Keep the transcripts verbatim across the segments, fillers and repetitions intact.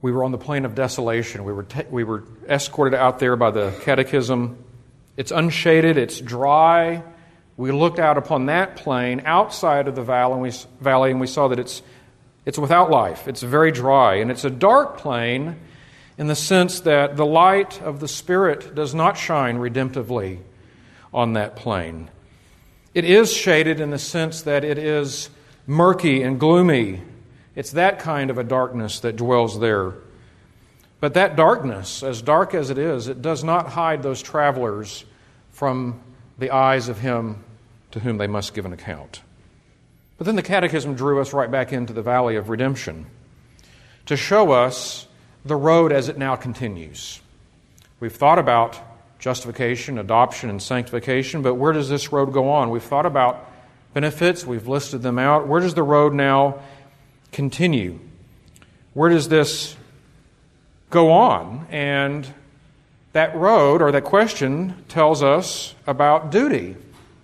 We were on the plain of desolation. We were ta- we were escorted out there by the catechism. It's unshaded. It's dry. We looked out upon that plain outside of the valley, and we, valley, and we saw that it's it's without life. It's very dry, and it's a dark plain in the sense that the light of the Spirit does not shine redemptively on that plain. It is shaded in the sense that it is murky and gloomy. It's that kind of a darkness that dwells there. But that darkness, as dark as it is, it does not hide those travelers from the eyes of Him to whom they must give an account. But then the Catechism drew us right back into the valley of redemption to show us the road as it now continues. We've thought about justification, adoption, and sanctification, but where does this road go on? We've thought about benefits, we've listed them out. Where does the road now continue? Where does this go on? And that road, or that question, tells us about duty.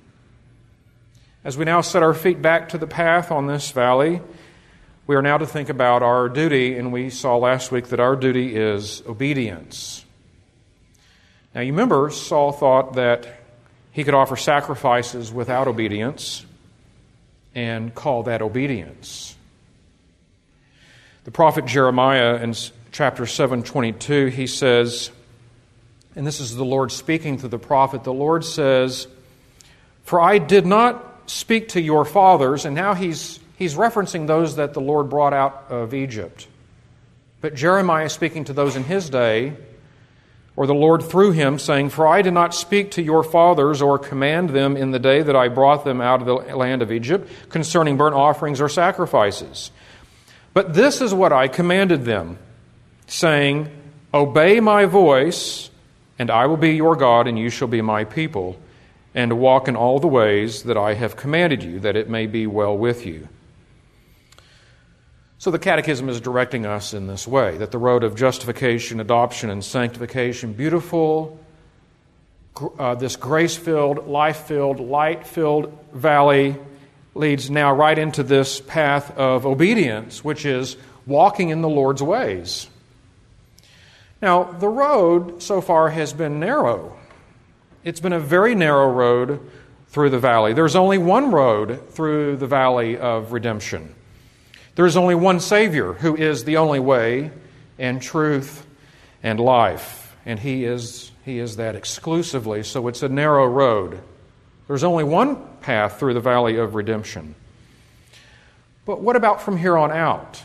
As we now set our feet back to the path on this valley, we are now to think about our duty, and we saw last week that our duty is obedience. Now you remember, Saul thought that he could offer sacrifices without obedience and call that obedience. The prophet Jeremiah in chapter seven twenty-two, he says, and this is the Lord speaking to the prophet, the Lord says, "For I did not speak to your fathers," and now he's he's referencing those that the Lord brought out of Egypt. But Jeremiah is speaking to those in his day, or the Lord through him, saying, "For I did not speak to your fathers or command them in the day that I brought them out of the land of Egypt concerning burnt offerings or sacrifices. But this is what I commanded them, saying, Obey my voice, and I will be your God, and you shall be my people, and walk in all the ways that I have commanded you, that it may be well with you." So the Catechism is directing us in this way, that the road of justification, adoption, and sanctification, beautiful, uh, this grace-filled, life-filled, light-filled valley leads now right into this path of obedience, which is walking in the Lord's ways. Now, the road so far has been narrow. It's been a very narrow road through the valley. There's only one road through the valley of redemption. There's only one Savior who is the only way and truth and life. And He is, He is that exclusively, so it's a narrow road. There's only one path through the valley of redemption. But what about from here on out?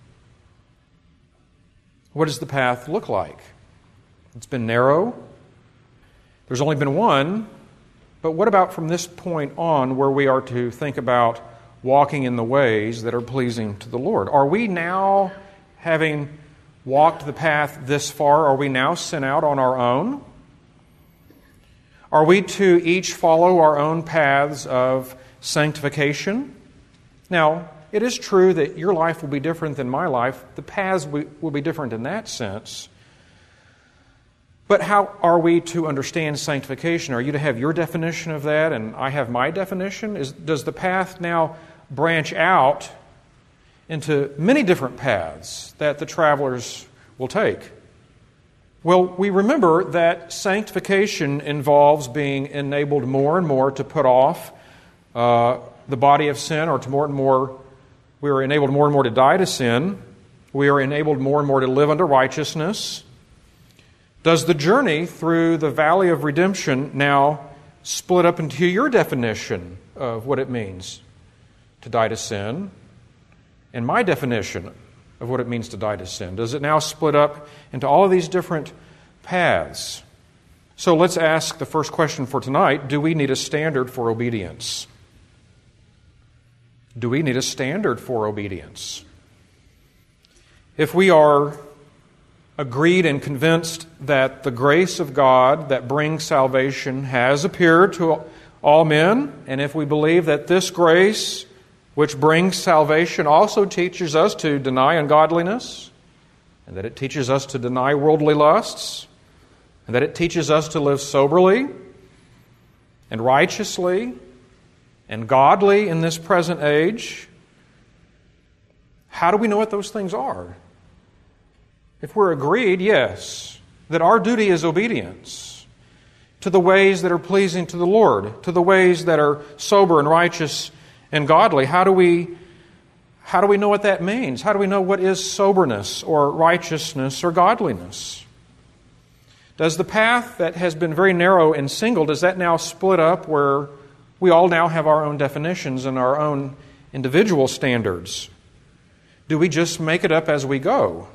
What does the path look like? It's been narrow. There's only been one. But what about from this point on, where we are to think about walking in the ways that are pleasing to the Lord? Are we now, having walked the path this far, are we now sent out on our own? Are we to each follow our own paths of sanctification? Now, it is true that your life will be different than my life. The paths will be different in that sense. But how are we to understand sanctification? Are you to have your definition of that and I have my definition? Is, does the path now branch out into many different paths that the travelers will take? Well, we remember that sanctification involves being enabled more and more to put off uh, the body of sin, or to more and more, we are enabled more and more to die to sin. We are enabled more and more to live under righteousness. Does the journey through the valley of redemption now split up into your definition of what it means to die to sin and my definition of what it means to die to sin? Does it now split up into all of these different paths? So let's ask the first question for tonight. Do we need a standard for obedience? Do we need a standard for obedience? If we are agreed and convinced that the grace of God that brings salvation has appeared to all men, and if we believe that this grace which brings salvation also teaches us to deny ungodliness, and that it teaches us to deny worldly lusts, and that it teaches us to live soberly and righteously and godly in this present age, how do we know what those things are? If we're agreed, yes, that our duty is obedience to the ways that are pleasing to the Lord, to the ways that are sober and righteous and godly, how do we how do we know what that means? How do we know what is soberness or righteousness or godliness? Does the path that has been very narrow and single, does that now split up where we all now have our own definitions and our own individual standards? Do we just make it up as we go?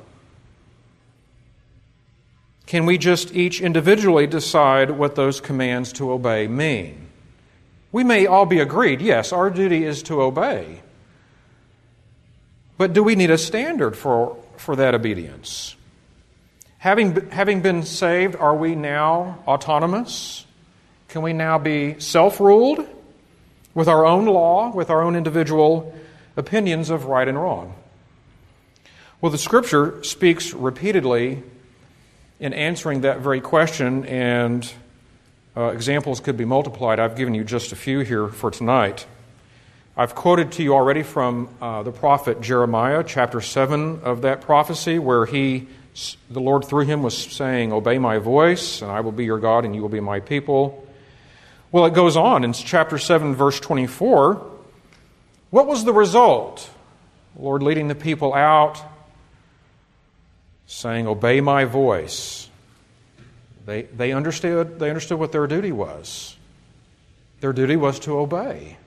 Can we just each individually decide what those commands to obey mean? We may all be agreed, yes, our duty is to obey. But do we need a standard for, for that obedience? Having, having been saved, are we now autonomous? Can we now be self-ruled with our own law, with our own individual opinions of right and wrong? Well, the Scripture speaks repeatedly in answering that very question, and uh, examples could be multiplied. I've given you just a few here for tonight. I've quoted to you already from uh, the prophet Jeremiah, chapter seven of that prophecy, where he, the Lord through him was saying, "Obey my voice, and I will be your God, and you will be my people." Well, it goes on in chapter seven, verse twenty-four. What was the result? The Lord leading the people out, saying, "Obey my voice." They, they understood, they understood what their duty was. Their duty was to obey.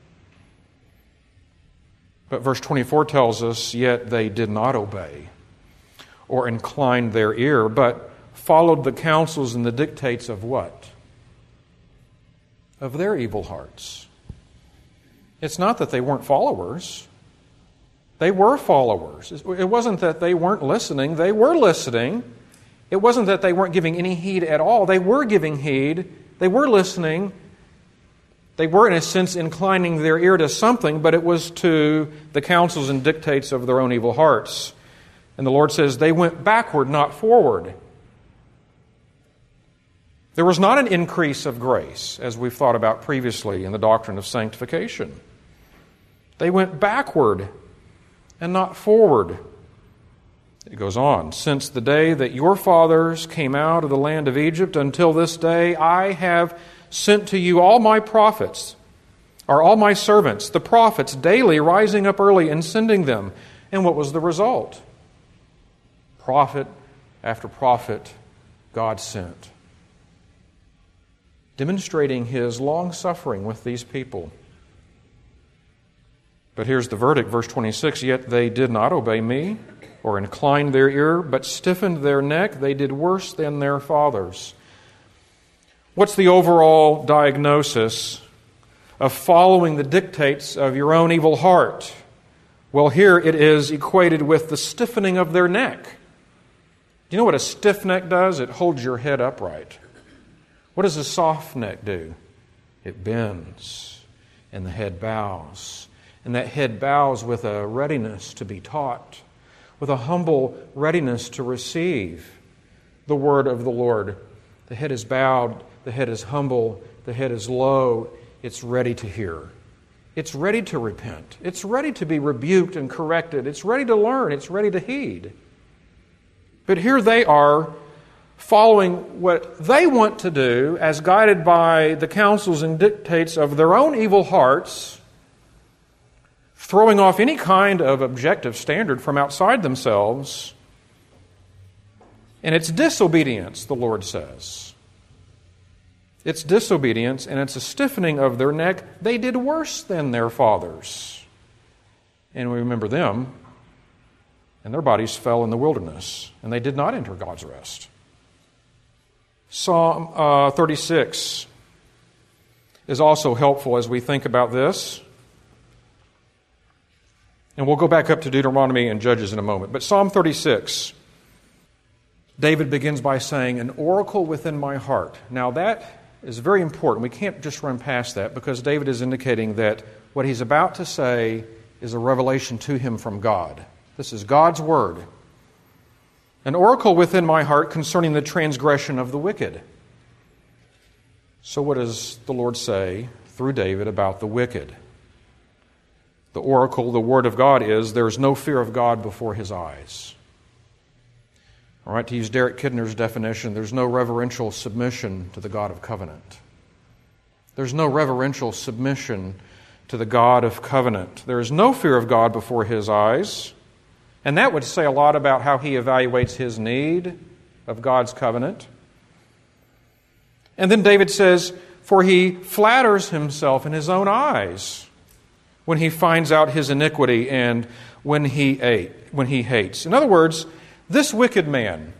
But verse twenty-four tells us, "Yet they did not obey or inclined their ear, but followed the counsels and the dictates of what? Of their evil hearts." It's not that they weren't followers. They were followers. It wasn't that they weren't listening. They were listening. It wasn't that they weren't giving any heed at all. They were giving heed. They were listening. They were, in a sense, inclining their ear to something, but it was to the counsels and dictates of their own evil hearts. And the Lord says they went backward, not forward. There was not an increase of grace, as we've thought about previously in the doctrine of sanctification. They went backward and not forward. It goes on, "Since the day that your fathers came out of the land of Egypt until this day, I have sent to you all my prophets, or all my servants, the prophets, daily rising up early and sending them." And what was the result? Prophet after prophet God sent, demonstrating His long-suffering with these people. But here's the verdict, verse twenty-six, "Yet they did not obey me or incline their ear, but stiffened their neck. They did worse than their fathers." What's the overall diagnosis of following the dictates of your own evil heart? Well, here it is equated with the stiffening of their neck. Do you know what a stiff neck does? It holds your head upright. What does a soft neck do? It bends, and the head bows. And that head bows with a readiness to be taught, with a humble readiness to receive the word of the Lord. The head is bowed, the head is humble, the head is low. It's ready to hear. It's ready to repent. It's ready to be rebuked and corrected. It's ready to learn. It's ready to heed. But here they are following what they want to do as guided by the counsels and dictates of their own evil hearts, throwing off any kind of objective standard from outside themselves. And it's disobedience, the Lord says. It's disobedience, and it's a stiffening of their neck. They did worse than their fathers. And we remember them, and their bodies fell in the wilderness, and they did not enter God's rest. Psalm uh, thirty-six is also helpful as we think about this. And we'll go back up to Deuteronomy and Judges in a moment. But Psalm thirty-six, David begins by saying, "An oracle within my heart." Now that is very important. We can't just run past that, because David is indicating that what he's about to say is a revelation to him from God. This is God's word. "An oracle within my heart concerning the transgression of the wicked." So what does the Lord say through David about the wicked? The oracle, the word of God, is there's no fear of God before His eyes. All right, to use Derek Kidner's definition, there's no reverential submission to the God of covenant. There's no reverential submission to the God of covenant. There is no fear of God before His eyes. And that would say a lot about how He evaluates His need of God's covenant. And then David says, for he flatters himself in his own eyes when he finds out his iniquity and when he ate, when he hates. In other words, this wicked man,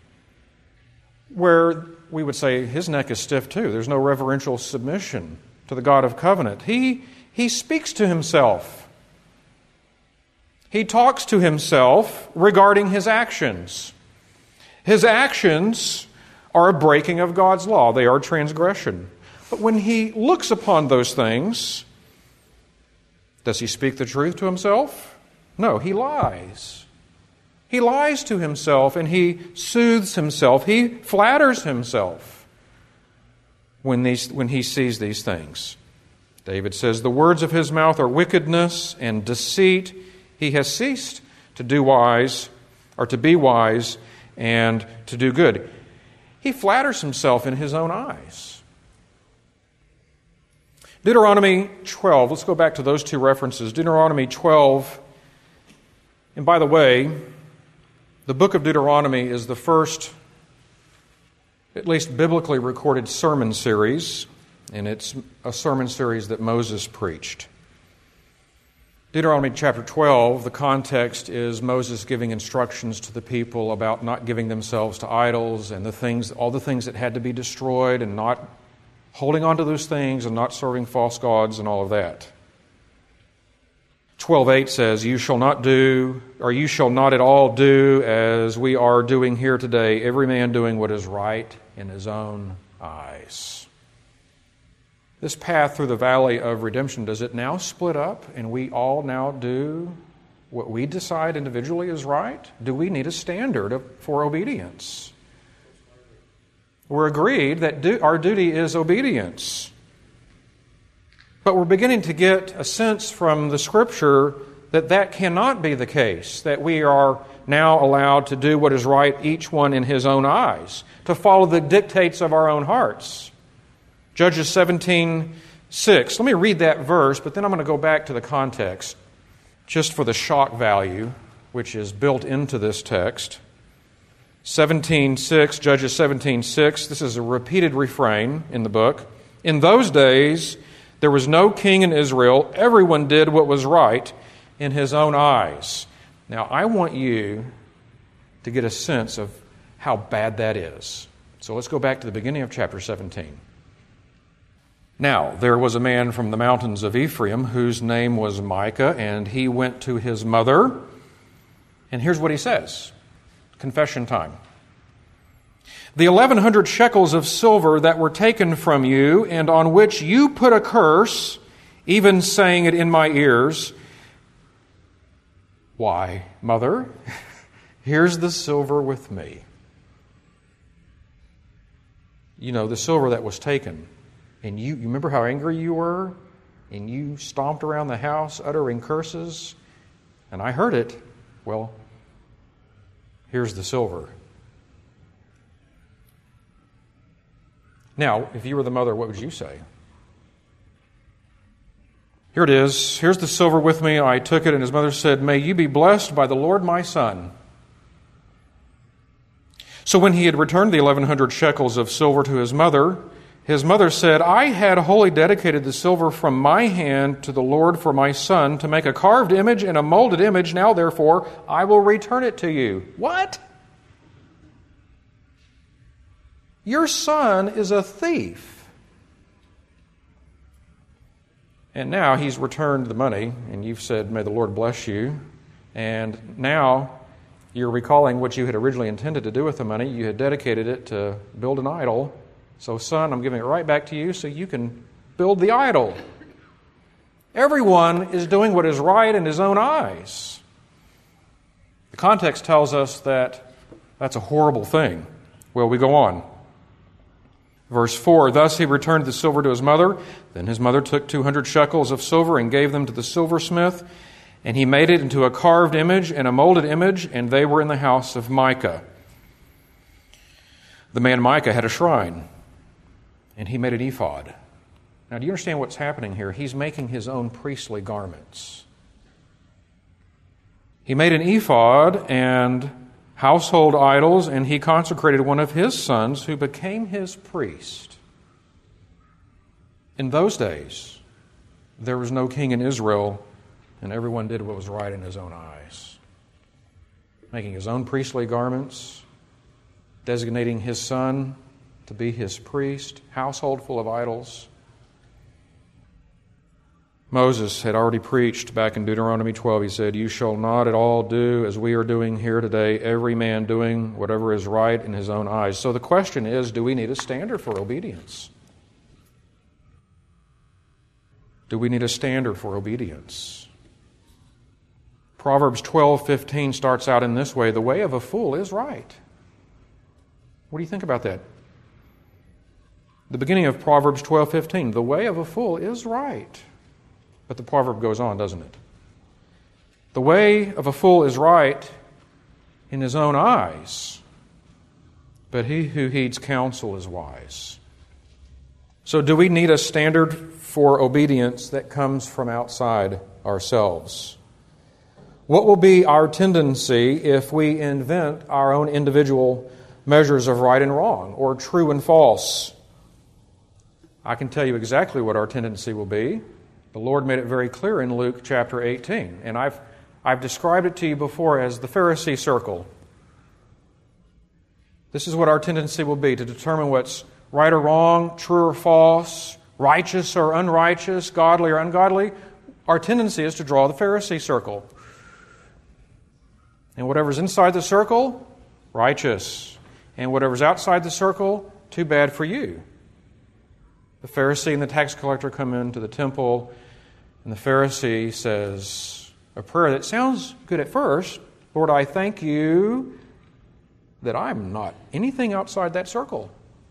where we would say his neck is stiff too, there's no reverential submission to the God of covenant. He, he speaks to himself. He talks to himself regarding his actions. His actions are a breaking of God's law. They are transgression. But when he looks upon those things, does he speak the truth to himself? No, he lies. He lies to himself and he soothes himself. He flatters himself when, these, when he sees these things. David says, the words of his mouth are wickedness and deceit. He has ceased to do wise, or to be wise, and to do good. He flatters himself in his own eyes. Deuteronomy twelve, let's go back to those two references. Deuteronomy twelve, and by the way, the book of Deuteronomy is the first, at least biblically recorded sermon series, and it's a sermon series that Moses preached. Deuteronomy chapter twelve, the context is Moses giving instructions to the people about not giving themselves to idols and the things, all the things that had to be destroyed, and not holding on to those things and not serving false gods and all of that. twelve eight says, you shall not do, or you shall not at all do as we are doing here today, every man doing what is right in his own eyes. This path through the valley of redemption, does it now split up and we all now do what we decide individually is right? Do we need a standard for obedience? We're agreed that do, our duty is obedience. But we're beginning to get a sense from the Scripture that that cannot be the case, that we are now allowed to do what is right, each one in his own eyes, to follow the dictates of our own hearts. Judges seventeen six. Let me read that verse, but then I'm going to go back to the context, just for the shock value, which is built into this text. seventeen six, Judges seventeen six. This is a repeated refrain in the book. In those days, there was no king in Israel. Everyone did what was right in his own eyes. Now, I want you to get a sense of how bad that is. So let's go back to the beginning of chapter seventeen. Now, there was a man from the mountains of Ephraim whose name was Micah, and he went to his mother. And here's what he says. Confession time. The eleven hundred shekels of silver that were taken from you, and on which you put a curse, even saying it in my ears. Why, mother, here's the silver with me. You know, the silver that was taken. And you, you remember how angry you were? And you stomped around the house uttering curses? And I heard it. Well, here's the silver. Now, if you were the mother, what would you say? Here it is. Here's the silver with me. I took it, and his mother said, may you be blessed by the Lord my son. So when he had returned the eleven hundred shekels of silver to his mother, his mother said, I had wholly dedicated the silver from my hand to the Lord for my son to make a carved image and a molded image. Now, therefore, I will return it to you. What? Your son is a thief. And now he's returned the money, and you've said, may the Lord bless you. And now you're recalling what you had originally intended to do with the money. You had dedicated it to build an idol. So, son, I'm giving it right back to you so you can build the idol. Everyone is doing what is right in his own eyes. The context tells us that that's a horrible thing. Well, we go on. Verse four, thus he returned the silver to his mother. Then his mother took two hundred shekels of silver and gave them to the silversmith. And he made it into a carved image and a molded image, and they were in the house of Micah. the man Micah had a shrine, and he made an ephod. Now, do you understand what's happening here? He's making his own priestly garments. He made an ephod and household idols, and he consecrated one of his sons who became his priest. In those days, there was no king in Israel, and everyone did what was right in his own eyes. Making his own priestly garments, designating his son to be his priest, household full of idols. Moses had already preached back in Deuteronomy twelve. He said, "You shall not at all do as we are doing here today, every man doing whatever is right in his own eyes." So the question is, do we need a standard for obedience? Do we need a standard for obedience? Proverbs twelve fifteen starts out in this way: "The way of a fool is right." What do you think about that? The beginning of Proverbs twelve fifteen, "The way of a fool is right." But the proverb goes on, doesn't it? The way of a fool is right in his own eyes, but he who heeds counsel is wise. So do we need a standard for obedience that comes from outside ourselves? What will be our tendency if we invent our own individual measures of right and wrong, or true and false? I can tell you exactly what our tendency will be. The Lord made it very clear in Luke chapter eighteen, and I've, I've described it to you before as the Pharisee circle. This is what our tendency will be, to determine what's right or wrong, true or false, righteous or unrighteous, godly or ungodly. Our tendency is to draw the Pharisee circle. And whatever's inside the circle, righteous. And whatever's outside the circle, too bad for you. The Pharisee and the tax collector come into the temple, and the Pharisee says a prayer that sounds good at first. "Lord, I thank you that I'm not anything outside that circle."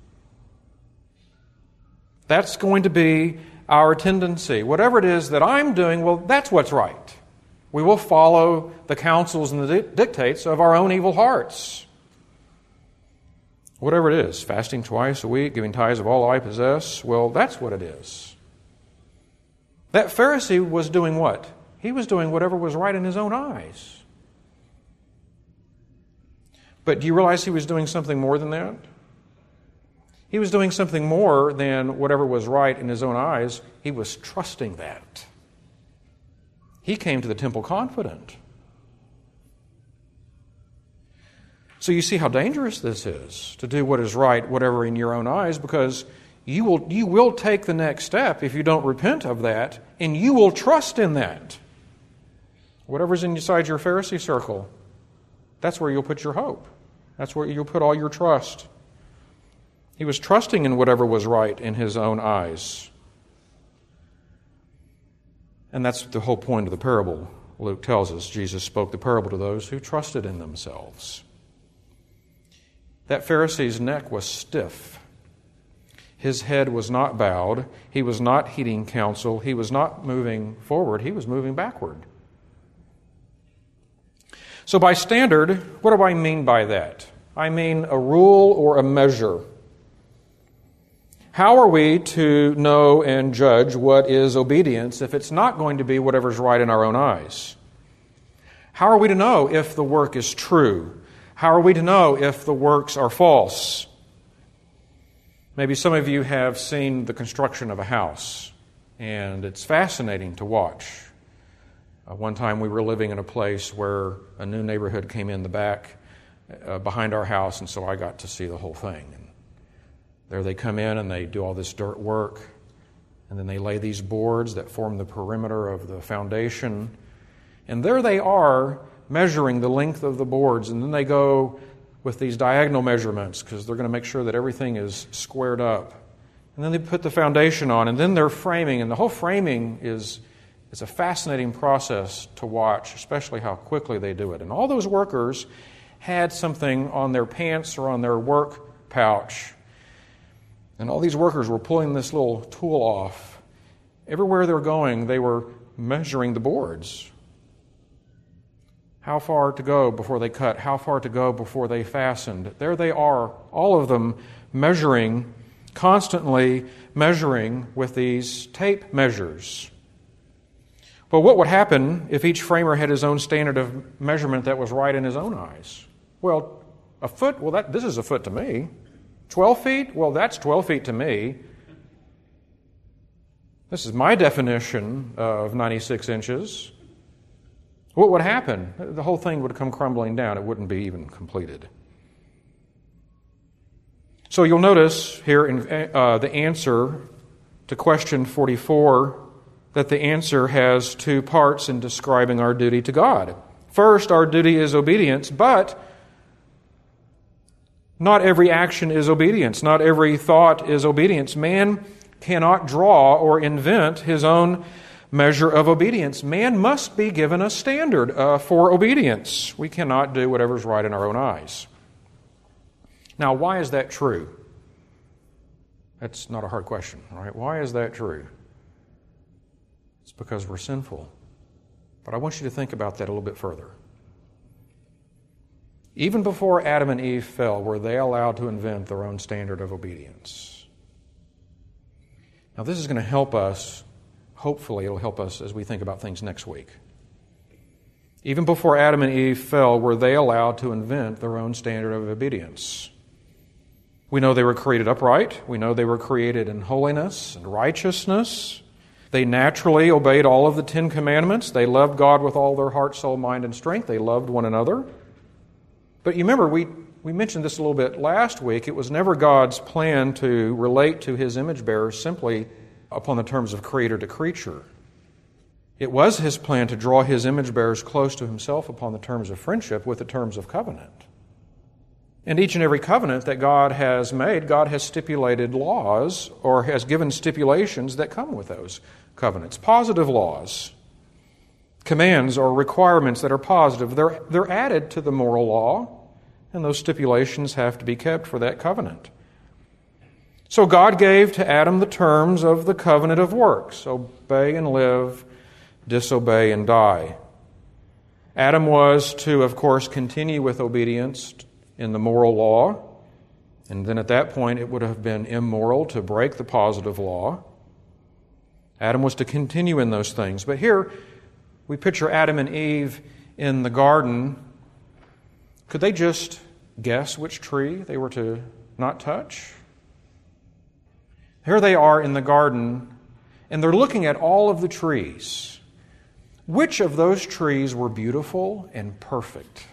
That's going to be our tendency. Whatever it is that I'm doing, well, that's what's right. We will follow the counsels and the dictates of our own evil hearts. Whatever it is, fasting twice a week, giving tithes of all I possess, well, that's what it is. That Pharisee was doing what? He was doing whatever was right in his own eyes. But do you realize he was doing something more than that? He was doing something more than whatever was right in his own eyes. He was trusting that. He came to the temple confident. So you see how dangerous this is, to do what is right, whatever in your own eyes, because you will you will take the next step if you don't repent of that, and you will trust in that. Whatever's inside your Pharisee circle, that's where you'll put your hope. That's where you'll put all your trust. He was trusting in whatever was right in his own eyes. And that's the whole point of the parable. Luke tells us Jesus spoke the parable to those who trusted in themselves. That Pharisee's neck was stiff. His head was not bowed. He was not heeding counsel. He was not moving forward. He was moving backward. So by standard, what do I mean by that? I mean a rule or a measure. How are we to know and judge what is obedience if it's not going to be whatever's right in our own eyes? How are we to know if the work is true? How are we to know if the works are false? Maybe some of you have seen the construction of a house, and it's fascinating to watch. Uh, one time we were living in a place where a new neighborhood came in the back uh, behind our house, and so I got to see the whole thing. And there they come in and they do all this dirt work, and then they lay these boards that form the perimeter of the foundation. And there they are, measuring the length of the boards, and then they go with these diagonal measurements because they're going to make sure that everything is squared up. And then they put the foundation on, and then they're framing, and the whole framing is it's a fascinating process to watch, especially how quickly they do it. And all those workers had something on their pants or on their work pouch, and all these workers were pulling this little tool off. Everywhere they're going, they were measuring the boards. how far to go before they cut, how far to go before they fastened. There they are, all of them measuring, constantly measuring with these tape measures. Well, what would happen if each framer had his own standard of measurement that was right in his own eyes? Well, a foot, well, that this is a foot to me. twelve feet? Well, that's twelve feet to me. This is my definition of ninety-six inches. What would happen? The whole thing would come crumbling down. It wouldn't be even completed. So you'll notice here in uh, the answer to question forty-four that the answer has two parts in describing our duty to God. First, our duty is obedience, but not every action is obedience. Not every thought is obedience. Man cannot draw or invent his own measure of obedience. Man must be given a standard uh, for obedience. We cannot do whatever's right in our own eyes. Now, why is that true? That's not a hard question, right? Why is that true? It's because we're sinful. But I want you to think about that a little bit further. Even before Adam and Eve fell, were they allowed to invent their own standard of obedience? Now, this is going to help us. Hopefully, it'll help us as we think about things next week. Even before Adam and Eve fell, were they allowed to invent their own standard of obedience? We know they were created upright. We know they were created in holiness and righteousness. They naturally obeyed all of the Ten Commandments. They loved God with all their heart, soul, mind, and strength. They loved one another. But you remember, we, we mentioned this a little bit last week. It was never God's plan to relate to His image bearers simply upon the terms of creator to creature. It was His plan to draw His image bearers close to Himself upon the terms of friendship with the terms of covenant. And each and every covenant that God has made, God has stipulated laws or has given stipulations that come with those covenants. Positive laws, commands or requirements that are positive, they're, they're added to the moral law, and those stipulations have to be kept for that covenant. So God gave to Adam the terms of the covenant of works: obey and live, disobey and die. Adam was to, of course, continue with obedience in the moral law, and then at that point it would have been immoral to break the positive law. Adam was to continue in those things. But here we picture Adam and Eve in the garden. Could they just guess which tree they were to not touch? Here they are in the garden, and they're looking at all of the trees. Which of those trees were beautiful and perfect?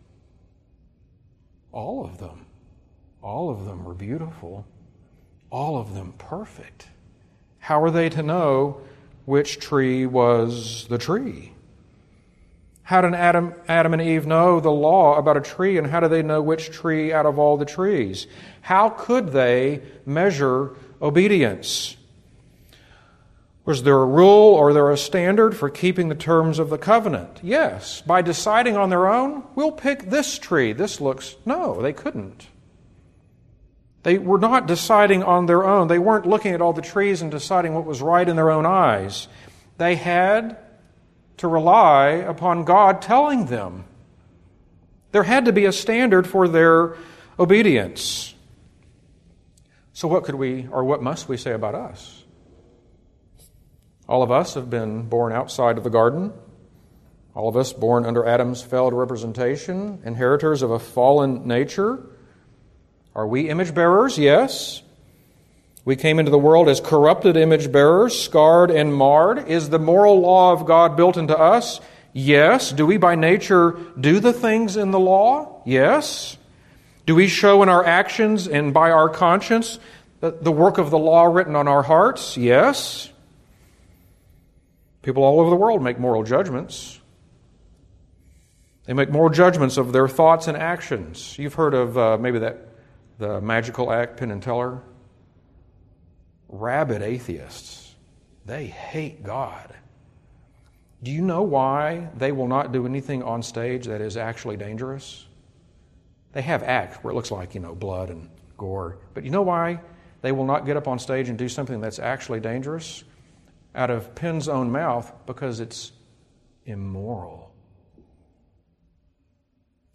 All of them. All of them were beautiful. All of them perfect. How are they to know which tree was the tree? How did Adam, Adam and Eve know the law about a tree, and how do they know which tree out of all the trees? How could they measure obedience? Was there a rule or there a standard for keeping the terms of the covenant? Yes. By deciding on their own, we'll pick this tree. This looks... No, they couldn't. They were not deciding on their own. They weren't looking at all the trees and deciding what was right in their own eyes. They had to rely upon God telling them. There had to be a standard for their obedience. So what could we, or what must we say about us? All of us have been born outside of the garden. All of us born under Adam's failed representation, inheritors of a fallen nature. Are we image bearers? Yes. We came into the world as corrupted image bearers, scarred and marred. Is the moral law of God built into us? Yes. Do we by nature do the things in the law? Yes. Do we show in our actions and by our conscience the work of the law written on our hearts? Yes. People all over the world make moral judgments. They make moral judgments of their thoughts and actions. You've heard of uh, maybe that the magical act, Penn and Teller. Rabid atheists. They hate God. Do you know why they will not do anything on stage that is actually dangerous? They have acts where it looks like, you know, blood and gore. But you know why they will not get up on stage and do something that's actually dangerous? Out of Penn's own mouth, because it's immoral.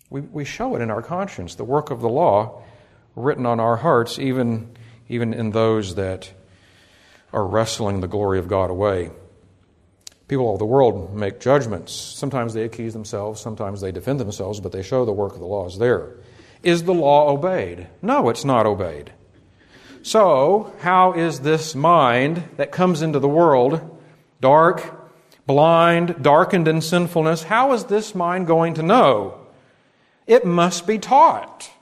We, we show it in our conscience, the work of the law written on our hearts, even, even in those that are wrestling the glory of God away. People of the world make judgments. Sometimes they accuse themselves, sometimes they defend themselves, but they show the work of the law is there. Is the law obeyed? No, it's not obeyed. So, how is this mind that comes into the world, dark, blind, darkened in sinfulness, how is this mind going to know? It must be taught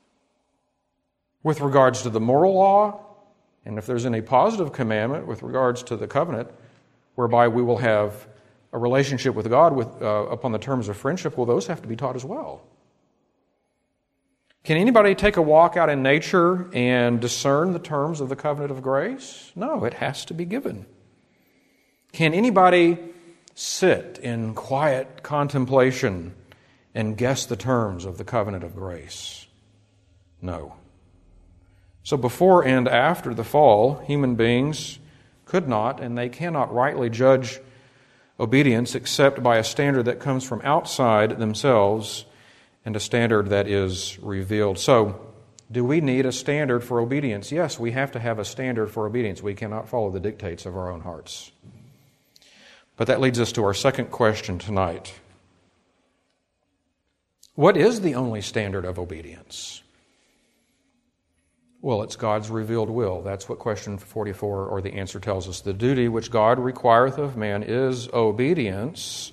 with regards to the moral law, and if there's any positive commandment with regards to the covenant, whereby we will have a relationship with God with, uh, upon the terms of friendship, well, those have to be taught as well. Can anybody take a walk out in nature and discern the terms of the covenant of grace? No, it has to be given. Can anybody sit in quiet contemplation and guess the terms of the covenant of grace? No. So before and after the fall, human beings could not and they cannot rightly judge obedience except by a standard that comes from outside themselves and a standard that is revealed. So, do we need a standard for obedience? Yes, we have to have a standard for obedience. We cannot follow the dictates of our own hearts. But that leads us to our second question tonight. What is the only standard of obedience? Well, it's God's revealed will. That's what question forty-four, or the answer, tells us. The duty which God requireth of man is obedience.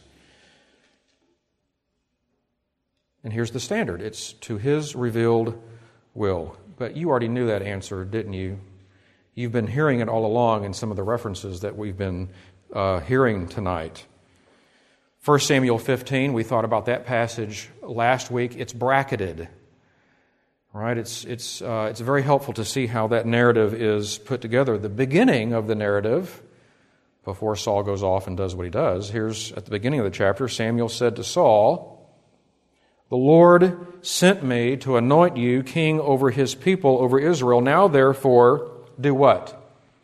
And here's the standard. It's to His revealed will. But you already knew that answer, didn't you? You've been hearing it all along in some of the references that we've been uh, hearing tonight. First Samuel fifteen, we thought about that passage last week. It's bracketed. Right? It's it's uh, it's very helpful to see how that narrative is put together. The beginning of the narrative, before Saul goes off and does what he does, here's at the beginning of the chapter, Samuel said to Saul, "The Lord sent me to anoint you king over His people, over Israel. Now therefore, do what?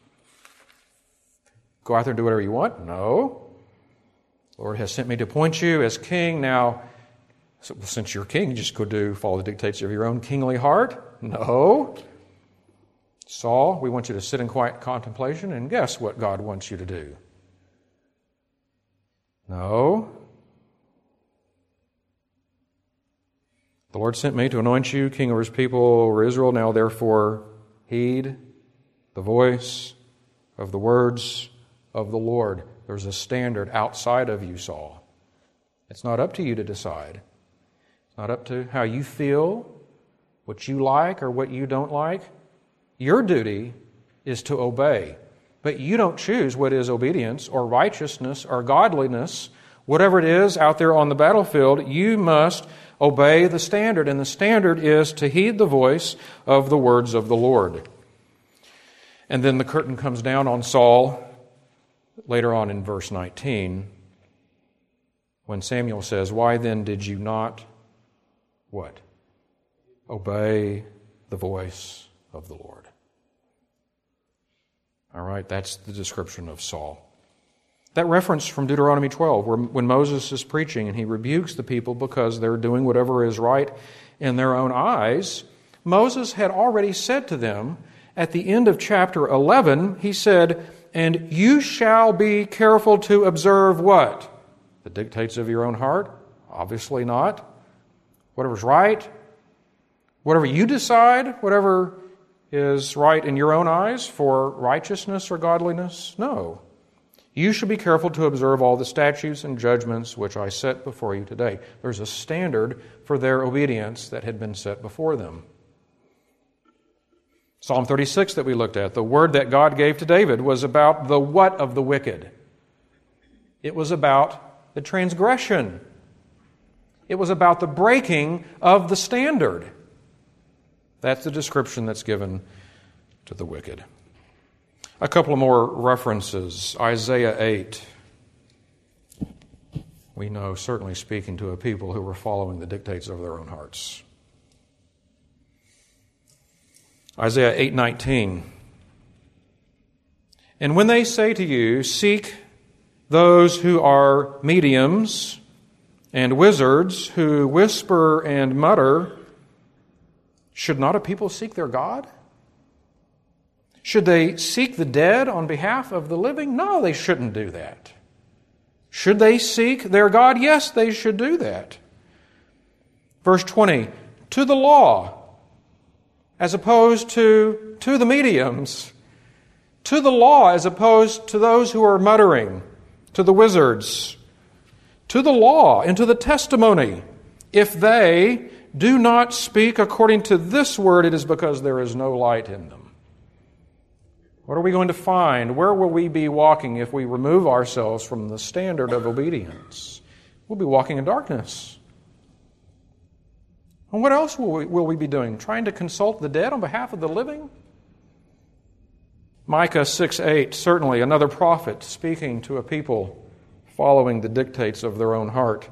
Go out there and do whatever you want? No. The Lord has sent me to appoint you as king. Now, so, well, since you're king, you just go do, follow the dictates of your own kingly heart? No. Saul, we want you to sit in quiet contemplation, and guess what God wants you to do? No. The Lord sent me to anoint you king over His people, over Israel. Now therefore, heed the voice of the words of the Lord." There's a standard outside of you, Saul. It's not up to you to decide. It's not up to how you feel, what you like or what you don't like. Your duty is to obey. But you don't choose what is obedience or righteousness or godliness. Whatever it is out there on the battlefield, you must obey the standard. And the standard is to heed the voice of the words of the Lord. And then the curtain comes down on Saul later on in verse nineteen, when Samuel says, "Why then did you not," what? "Obey the voice of the Lord." All right, that's the description of Saul. That reference from Deuteronomy twelve, where when Moses is preaching and he rebukes the people because they're doing whatever is right in their own eyes, Moses had already said to them at the end of chapter eleven, he said, "And you shall be careful to observe" what? The dictates of your own heart? Obviously not. Whatever's right, whatever you decide, whatever is right in your own eyes for righteousness or godliness? No. You should be careful to observe all the statutes and judgments which I set before you today. There's a standard for their obedience that had been set before them. Psalm thirty-six that we looked at, the word that God gave to David was about the what of the wicked. It was about the transgression. It was about the breaking of the standard. That's the description that's given to the wicked. A couple of more references. Isaiah eight. We know, certainly speaking to a people who were following the dictates of their own hearts. Isaiah eight nineteen. "And when they say to you, seek those who are mediums, and wizards who whisper and mutter, should not a people seek their God? Should they seek the dead on behalf of the living? No, they shouldn't do that. Should they seek their God? Yes, they should do that. Verse twenty, to the law, as opposed to, to the mediums. To the law, as opposed to those who are muttering, to the wizards. To the law and to the testimony. If they do not speak according to this word, it is because there is no light in them. What are we going to find? Where will we be walking if we remove ourselves from the standard of obedience? We'll be walking in darkness. And what else will we, will we be doing? Trying to consult the dead on behalf of the living? Micah six eight, certainly another prophet speaking to a people following the dictates of their own heart.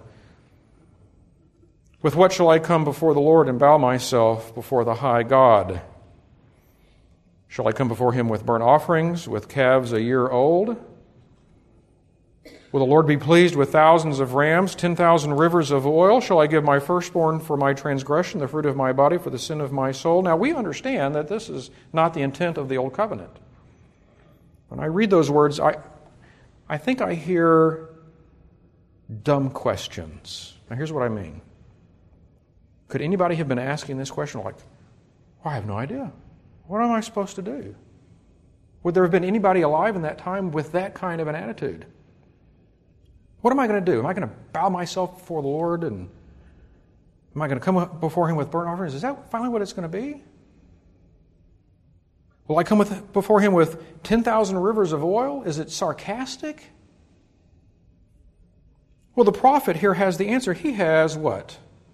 With what shall I come before the Lord and bow myself before the high God? Shall I come before him with burnt offerings, with calves a year old? Will the Lord be pleased with thousands of rams, ten thousand rivers of oil? Shall I give my firstborn for my transgression, the fruit of my body for the sin of my soul? Now we understand that this is not the intent of the Old Covenant. When I read those words, I, I think I hear dumb questions. Now here's what I mean. Could anybody have been asking this question like, well, I have no idea. What am I supposed to do? Would there have been anybody alive in that time with that kind of an attitude? What am I going to do? Am I going to bow myself before the Lord and am I going to come before him with burnt offerings? Is that finally what it's going to be? Will I come with, before him with ten thousand rivers of oil? Is it sarcastic? Well, the prophet here has the answer. He has what?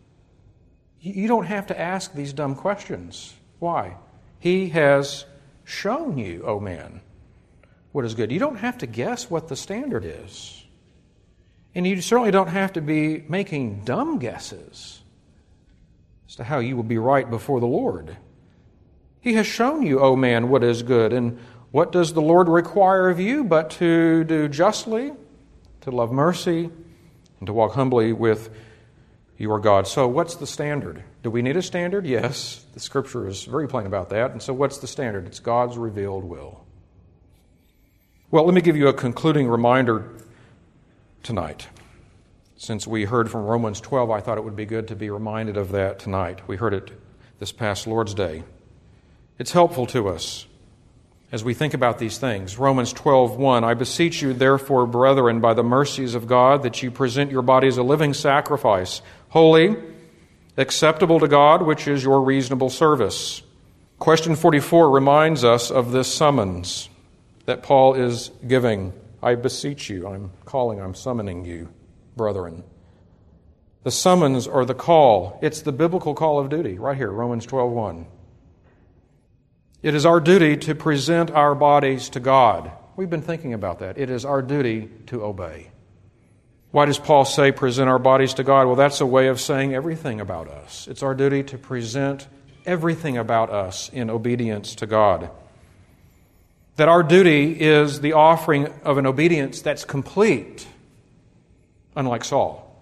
You don't have to ask these dumb questions. Why? He has shown you, O man, what is good. You don't have to guess what the standard is. And you certainly don't have to be making dumb guesses as to how you will be right before the Lord. He has shown you, O man, what is good. And what does the Lord require of you but to do justly, to love mercy, and to walk humbly with your God. So what's the standard? Do we need a standard? Yes. The Scripture is very plain about that. And so what's the standard? It's God's revealed will. Well, let me give you a concluding reminder tonight. Since we heard from Romans twelve, I thought it would be good to be reminded of that tonight. We heard it this past Lord's Day. It's helpful to us as we think about these things. Romans twelve one, I beseech you, therefore, brethren, by the mercies of God, that you present your bodies a living sacrifice, holy, acceptable to God, which is your reasonable service. Question forty-four reminds us of this summons that Paul is giving. I beseech you, I'm calling, I'm summoning you, brethren. The summons or the call, it's the biblical call of duty, right here, Romans twelve one. It is our duty to present our bodies to God. We've been thinking about that. It is our duty to obey. Why does Paul say present our bodies to God? Well, that's a way of saying everything about us. It's our duty to present everything about us in obedience to God. That our duty is the offering of an obedience that's complete, unlike Saul.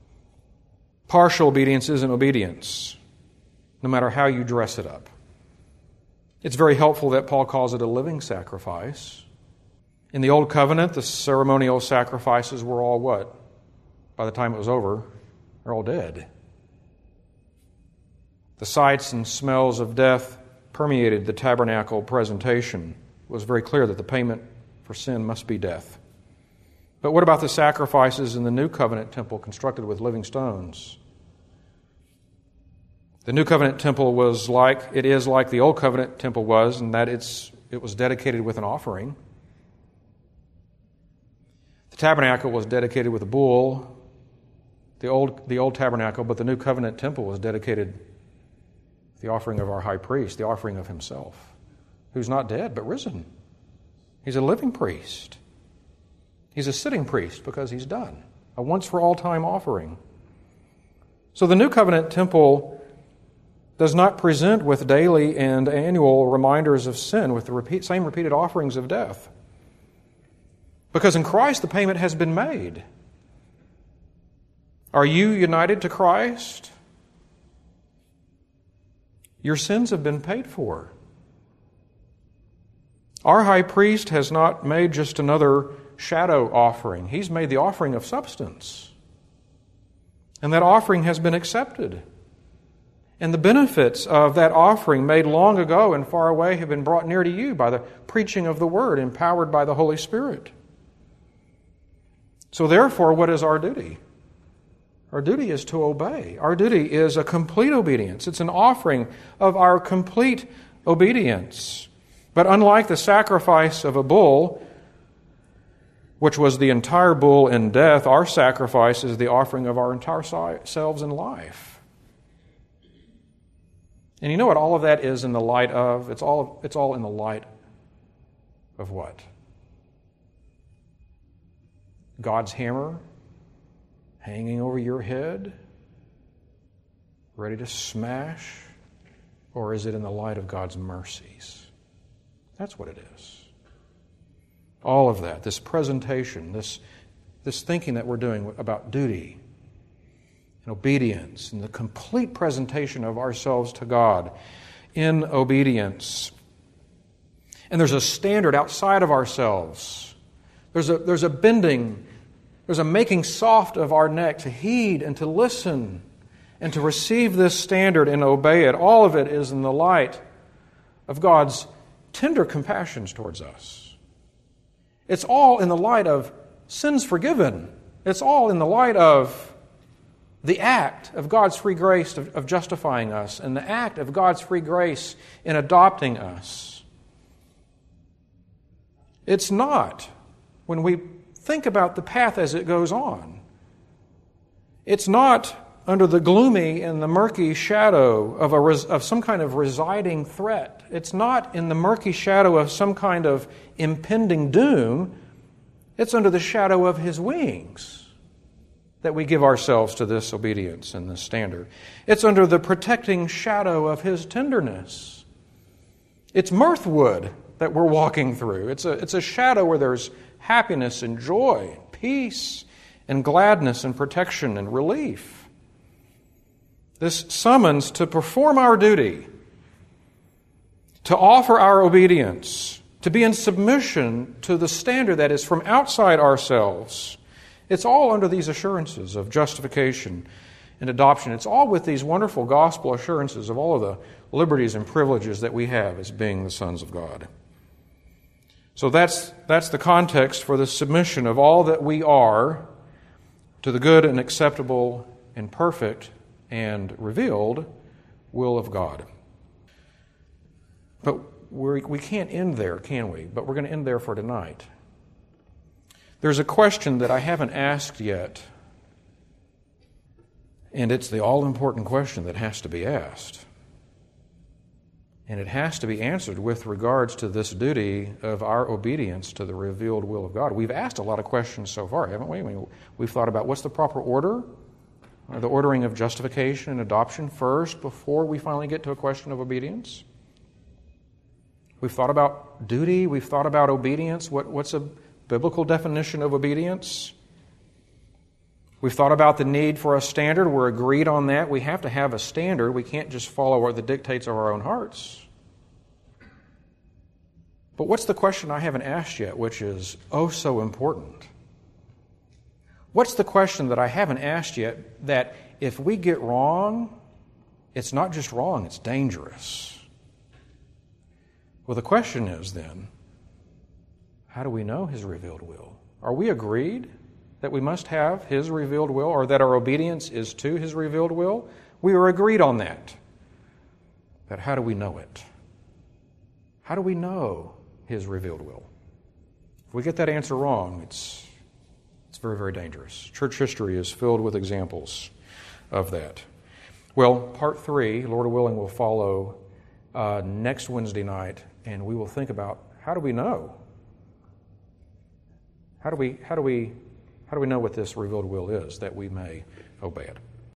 Partial obedience isn't obedience, no matter how you dress it up. It's very helpful that Paul calls it a living sacrifice. In the Old Covenant, the ceremonial sacrifices were all what? By the time it was over, they're all dead. The sights and smells of death permeated the tabernacle presentation. It was very clear that the payment for sin must be death. But what about the sacrifices in the New Covenant temple constructed with living stones? The New Covenant temple was like, it is like the Old Covenant temple was, in that it's it was dedicated with an offering. The tabernacle was dedicated with a bull, the old the old tabernacle, but the New Covenant temple was dedicated with the offering of our high priest, the offering of himself, who's not dead but risen. He's a living priest. He's a sitting priest because he's done. A once-for-all-time offering. So the New Covenant temple does not present with daily and annual reminders of sin with the repeat, same repeated offerings of death. Because in Christ the payment has been made. Are you united to Christ? Your sins have been paid for. Our high priest has not made just another shadow offering. He's made the offering of substance. And that offering has been accepted. And the benefits of that offering made long ago and far away have been brought near to you by the preaching of the Word, empowered by the Holy Spirit. So therefore, what is our duty? Our duty is to obey. Our duty is a complete obedience. It's an offering of our complete obedience. But unlike the sacrifice of a bull, which was the entire bull in death, our sacrifice is the offering of our entire selves in life. And you know what all of that is in the light of? It's all, it's all in the light of what? God's hammer hanging over your head, ready to smash? Or is it in the light of God's mercies? That's what it is. All of that, this presentation, this, this thinking that we're doing about duty and obedience and the complete presentation of ourselves to God in obedience. And there's a standard outside of ourselves. There's a, there's a bending, there's a making soft of our neck to heed and to listen and to receive this standard and obey it. All of it is in the light of God's tender compassions towards us. It's all in the light of sins forgiven. It's all in the light of the act of God's free grace of, of justifying us and the act of God's free grace in adopting us. It's not, when we think about the path as it goes on, it's not under the gloomy and the murky shadow of, a res, of some kind of residing threat. It's not in the murky shadow of some kind of impending doom. It's under the shadow of His wings that we give ourselves to this obedience and this standard. It's under the protecting shadow of His tenderness. It's mirthwood that we're walking through. It's a, it's a shadow where there's happiness and joy, peace and gladness and protection and relief. This summons to perform our duty, to offer our obedience, to be in submission to the standard that is from outside ourselves. It's all under these assurances of justification and adoption. It's all with these wonderful gospel assurances of all of the liberties and privileges that we have as being the sons of God. So that's, that's the context for the submission of all that we are to the good and acceptable and perfect and revealed will of God. But we're, we can't end there, can we? But we're going to end there for tonight. There's a question that I haven't asked yet, and it's the all-important question that has to be asked. And it has to be answered with regards to this duty of our obedience to the revealed will of God. We've asked a lot of questions so far, haven't we? We've thought about what's the proper order, the ordering of justification and adoption first before we finally get to a question of obedience. We've thought about duty. We've thought about obedience. What, what's a biblical definition of obedience? We've thought about the need for a standard. We're agreed on that. We have to have a standard. We can't just follow the dictates of our own hearts. But what's the question I haven't asked yet, which is oh so important? What's the question that I haven't asked yet that if we get wrong, it's not just wrong, it's dangerous? Well, the question is then, how do we know His revealed will? Are we agreed that we must have His revealed will, or that our obedience is to His revealed will? We are agreed on that. But how do we know it? How do we know His revealed will? If we get that answer wrong, it's, it's very, very dangerous. Church history is filled with examples of that. Well, part three, Lord willing, will follow uh, next Wednesday night, and we will think about how do we know? How do we, how do we, how do we know what this revealed will is that we may obey it?